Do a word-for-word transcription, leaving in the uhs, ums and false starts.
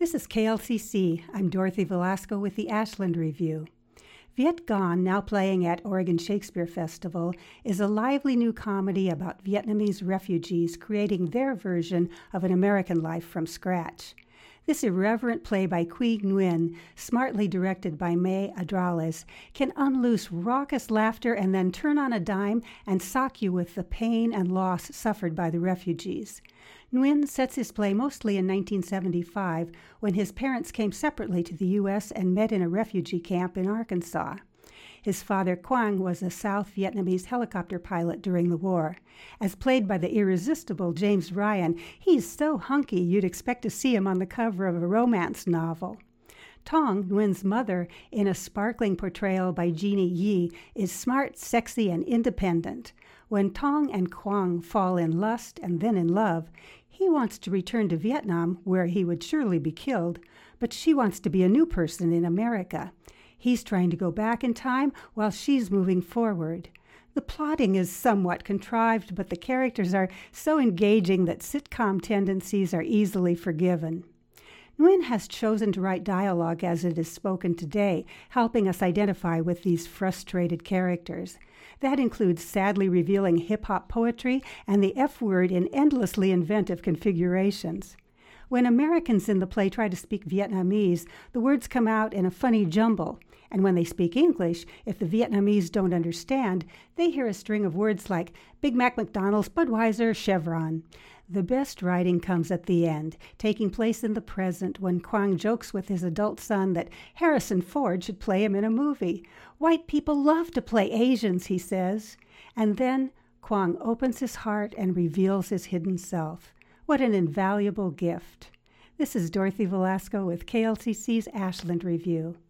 This is K L C C. I'm Dorothy Velasco with the Ashland Review. Viet Gone, now playing at Oregon Shakespeare Festival, is a lively new comedy about Vietnamese refugees creating their version of an American life from scratch. This irreverent play by Quy Nguyen, smartly directed by May Adrales, can unloose raucous laughter and then turn on a dime and sock you with the pain and loss suffered by the refugees. Nguyen sets his play mostly in nineteen seventy-five, when his parents came separately to the U S and met in a refugee camp in Arkansas. His father, Quang, was a South Vietnamese helicopter pilot during the war. As played by the irresistible James Ryan, he's so hunky you'd expect to see him on the cover of a romance novel. Tong, Nguyen's mother, in a sparkling portrayal by Jeannie Yi, is smart, sexy, and independent. When Tong and Quang fall in lust and then in love, he wants to return to Vietnam, where he would surely be killed, but she wants to be a new person in America. He's trying to go back in time while she's moving forward. The plotting is somewhat contrived, but the characters are so engaging that sitcom tendencies are easily forgiven. Nguyen has chosen to write dialogue as it is spoken today, helping us identify with these frustrated characters. That includes sadly revealing hip-hop poetry and the F-word in endlessly inventive configurations. When Americans in the play try to speak Vietnamese, the words come out in a funny jumble. And when they speak English, if the Vietnamese don't understand, they hear a string of words like Big Mac, McDonald's, Budweiser, Chevron. The best writing comes at the end, taking place in the present when Quang jokes with his adult son that Harrison Ford should play him in a movie. White people love to play Asians, he says. And then Quang opens his heart and reveals his hidden self. What an invaluable gift. This is Dorothy Velasco with K L C C's Ashland Review.